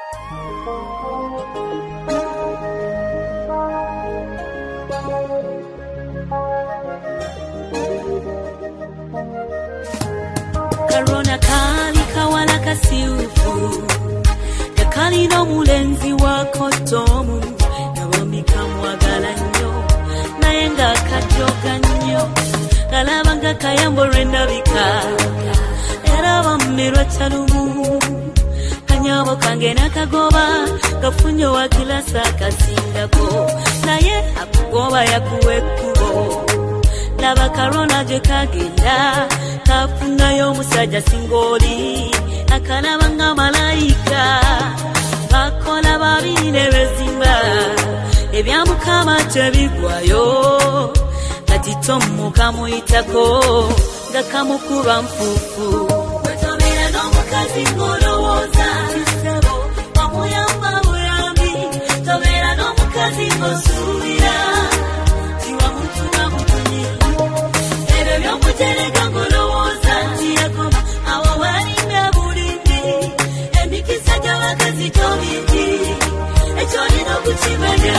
Karona kali kawala kasiufu yakali no mulenzi wako tomu nawamika mwagala nnyo naye nga kajoga nnyo kalabanga kayambo lwendabika era bammerwa kyalumu kanyabo kange nakagoba kafunyo wa kilasa kasingako naye akugoba yakuwa ekkubo laba Karona gye kagenda kafunayo omusajja singoli akalaba nga malayika bakola babiri ne bezimba ebyamukama tebigwayo kati tomu kamuyitako nga kamukuba nfuufu wetobera n'omukazi ng'olowooza kisebo wamuyamba buyambi tobera n'omukazi ng'osuubira tiwamutuna mutunyi ebyo by'omutereka ng'olowooza nti yakoma awo walinda bulindi emikisa gy'abakazi gy'obindi ekyo olina okukimanya.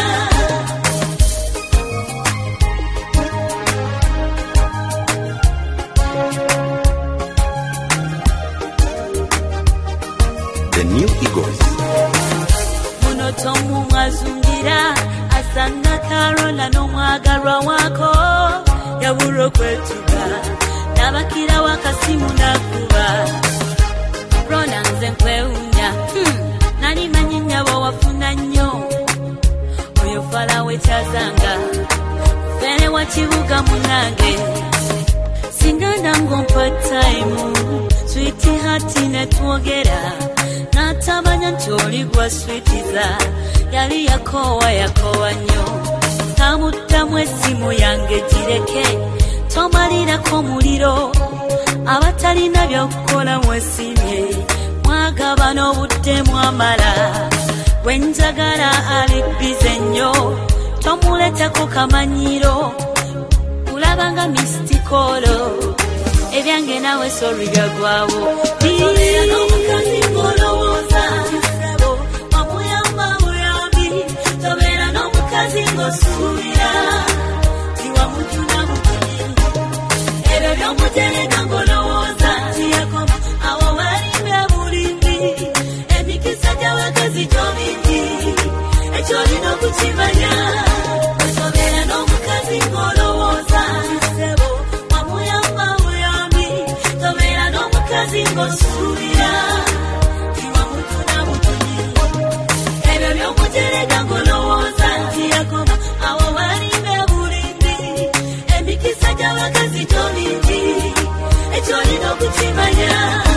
The New Eagles. Muno tomu mwazungira asanga Karona n'omwagalwa wako yabura okwetuga nabakira wakasimu nakuba Rona nze nkwewunya nali manyi nnyabo wafuna nnyo oyo fala wekyazanga fere wa kibuga munange singanda ngompa time sweetie hati netwogera natabanya nti oli gwa sweetiza yali yakowa nnyo kamuddamu essimu yange gireke tomalirako muliro abatalina byokukola mwesimye mwagaba n'obudde mwamala gwenjagala ali bize nnyo tomuletako kamanyiro kulabanga mistikolo ebyange nawe sorry byagwawo tobera n'omukazi ng'olowooza kisebo wamuyamba buyambi tobera n'omukazi ng'osuubira tiwamutuna mutunyi ebyo by'omutereka ng'olowooza nti yakoma awo walimba bulindi emikisa gy'abakazi gy'obindi ekyo olina okukimanya tobera n'omukazi ng'olowooza kisebo wamuyamba buyambi tobera n'omukazi ng'osuubira tiwamutuna mutunyi ebyo by'omutereka ng'olowooza nti yakoma awo walimba bulindi emikisa gy'abakazi gy'obindi ekyo olina okukimanya.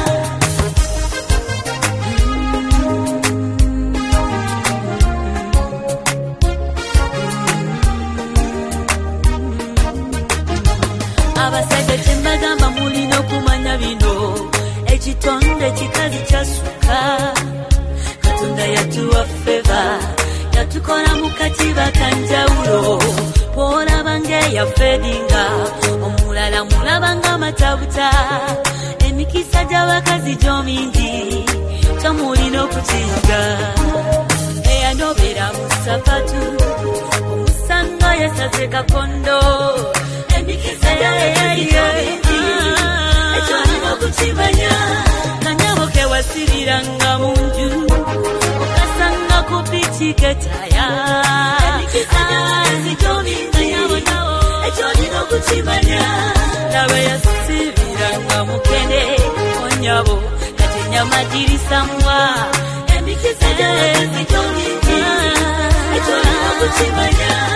Abasajja kye mbagamba mulina okumanya bino ekitonde kikazi kyassuka Katonda yatuwa feva yatukola mu katiba kanjawulo bw'olaba ng'eyafedinga omulala mulabanga matabuta emikisa gy'abakazi gy'omingi tomulina okukiyiga eyanobera mu sapatu omusanga yesaze kakondo emikisa gy'abakazi gy'omingi ekyo olina okukimanya kanyabo ke wasiriranga mu nju okasanga ku piki ketaya emikisa gy'abakazi gy'omingi ekyo olina okukimanya laba yasibiranga mukene onyabo kati ennyama girisamuwa emikisa gy'abakazi gy'omingi ekyo olina okukimanya.